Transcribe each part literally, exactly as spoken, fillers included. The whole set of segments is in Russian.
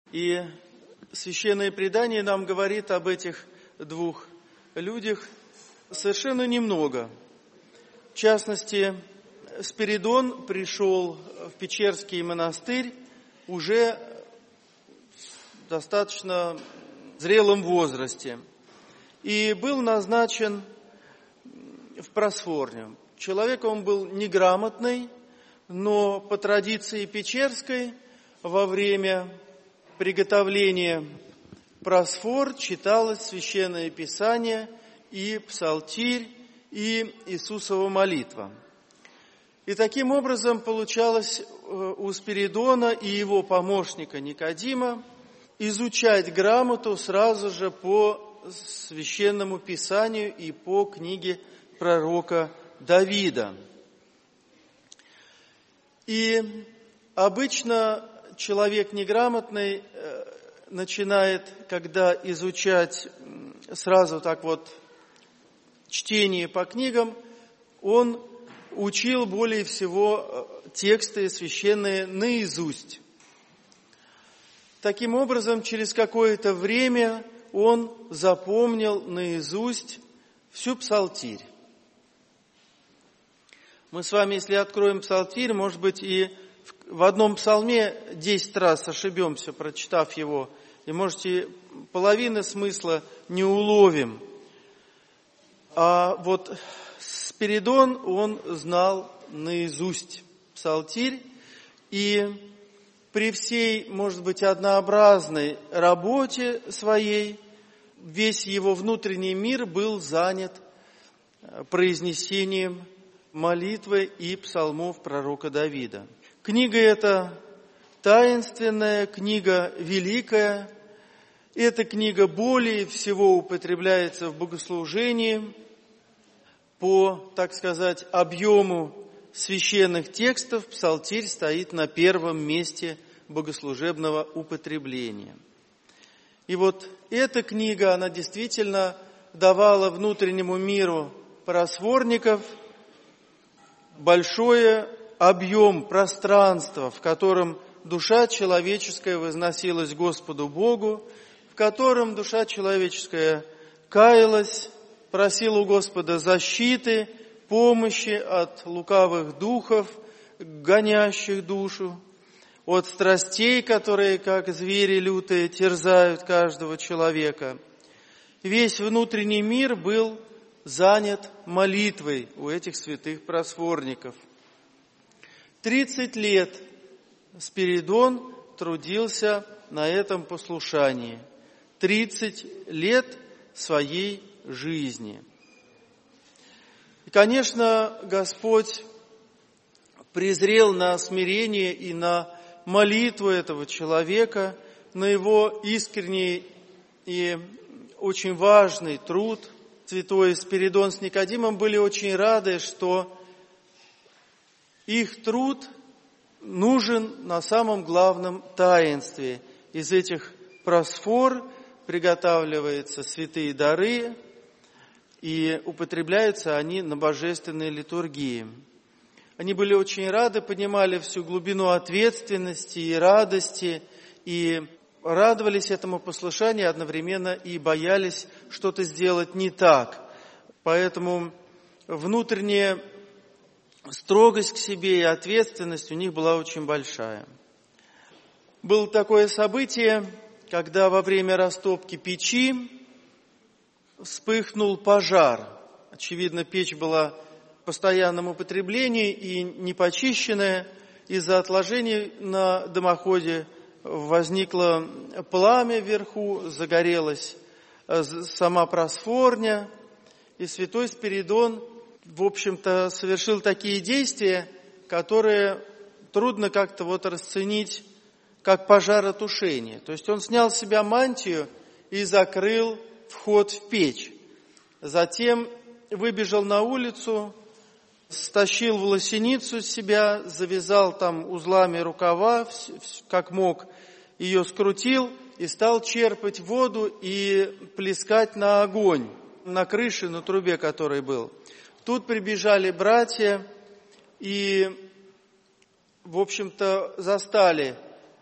И Священное Предание нам говорит об этих двух людях совершенно немного. В частности, Спиридон пришел в Печерский монастырь уже в достаточно зрелом возрасте и был назначен в просфорню. Человек он был неграмотный, но по традиции печерской во время приготовления просфор читалось Священное Писание и Псалтирь, и Иисусова молитва. И таким образом получалось у Спиридона и его помощника Никодима изучать грамоту сразу же по Священному Писанию и по книге пророка Давида. И обычно человек неграмотный начинает, когда изучать сразу так вот чтение по книгам, он учил более всего тексты священные наизусть. Таким образом, через какое-то время он запомнил наизусть всю Псалтирь. Мы с вами, если откроем Псалтирь, может быть, и в одном псалме десять раз ошибемся, прочитав его, и, можете, половины смысла не уловим. А вот Спиридон, он знал наизусть Псалтирь, и при всей, может быть, однообразной работе своей, весь его внутренний мир был занят произнесением молитвы и псалмов пророка Давида. Книга эта таинственная, книга великая. Эта книга более всего употребляется в богослужении по, так сказать, объему священных текстов. Псалтирь стоит на первом месте богослужебного употребления. И вот эта книга, она действительно давала внутреннему миру просфорников большой объем пространства, в котором душа человеческая возносилась Господу Богу, в котором душа человеческая каялась, просила у Господа защиты, помощи от лукавых духов, гонящих душу, от страстей, которые, как звери лютые, терзают каждого человека. Весь внутренний мир был занят молитвой у этих святых просфорников. Тридцать лет Спиридон трудился на этом послушании. Тридцать лет своей жизни. И, конечно, Господь презрел на смирение и на молитву этого человека, на его искренний и очень важный труд. Святой Спиридон с Никодимом были очень рады, что их труд нужен на самом главном таинстве. Из этих просфор приготавливаются святые дары, и употребляются они на божественной литургии. Они были очень рады, понимали всю глубину ответственности и радости, и радовались этому послушанию одновременно и боялись что-то сделать не так. Поэтому внутренняя строгость к себе и ответственность у них была очень большая. Было такое событие, когда во время растопки печи вспыхнул пожар. Очевидно, печь была в постоянном употреблении и не почищенная. Из-за отложений на дымоходе возникло пламя вверху, загорелась сама просфорня, и святой Спиридон, в общем-то, совершил такие действия, которые трудно как-то вот расценить как пожаротушение. То есть он снял с себя мантию и закрыл вход в печь. Затем выбежал на улицу, стащил волосиницу с себя, завязал там узлами рукава, как мог, ее скрутил и стал черпать воду и плескать на огонь, на крыше, на трубе, который был. Тут прибежали братья и, в общем-то, застали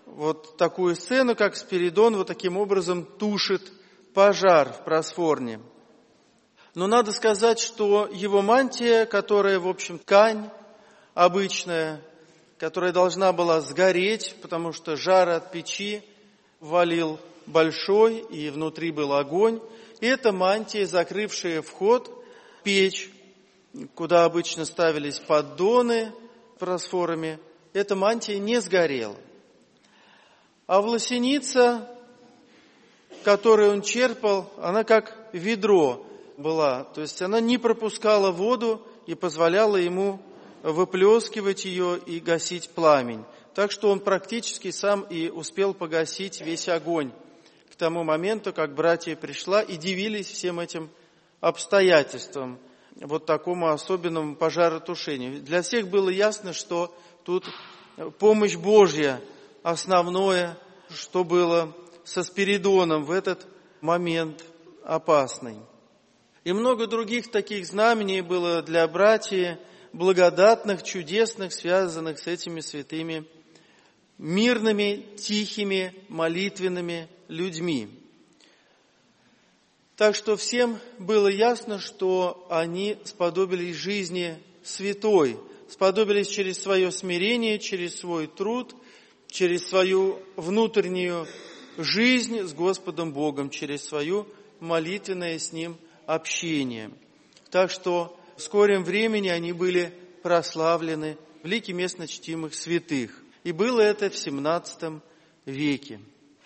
вот такую сцену, как Спиридон вот таким образом тушит пожар в Просфорне. Но надо сказать, что его мантия, которая, в общем, ткань обычная, которая должна была сгореть, потому что жар от печи валил большой, и внутри был огонь. И эта мантия, закрывшая вход в печь, куда обычно ставились поддоны просфорами, эта мантия не сгорела. А власеница, которую он черпал, она как ведро была, то есть она не пропускала воду и позволяла ему выплескивать ее и гасить пламень. Так что он практически сам и успел погасить весь огонь к тому моменту, как братья пришла и дивились всем этим обстоятельствам, вот такому особенному пожаротушению. Для всех было ясно, что тут помощь Божья основное, что было со Спиридоном в этот момент опасный. И много других таких знамений было для братьев, благодатных, чудесных, связанных с этими святыми, мирными, тихими, молитвенными людьми. Так что всем было ясно, что они сподобились жизни святой, сподобились через свое смирение, через свой труд, через свою внутреннюю жизнь с Господом Богом, через свое молитвенное с Ним общение. Так что в скором времени они были прославлены в лике местно чтимых святых. И было это в семнадцатом веке.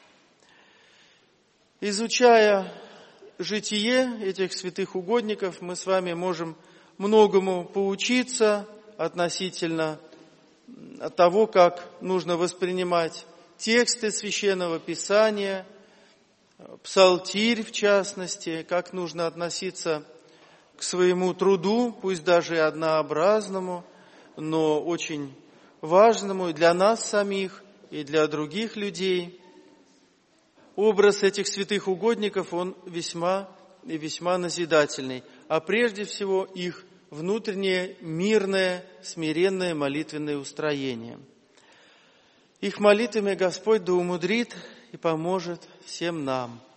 Изучая житие этих святых угодников, мы с вами можем многому поучиться относительно того, как нужно воспринимать тексты Священного Писания, псалтирь в частности, как нужно относиться к своему труду, пусть даже и однообразному, но очень важному и для нас самих, и для других людей. Образ этих святых угодников, он весьма и весьма назидательный, а прежде всего их внутреннее, мирное, смиренное молитвенное устроение. Их молитвами Господь да умудрит и поможет всем нам.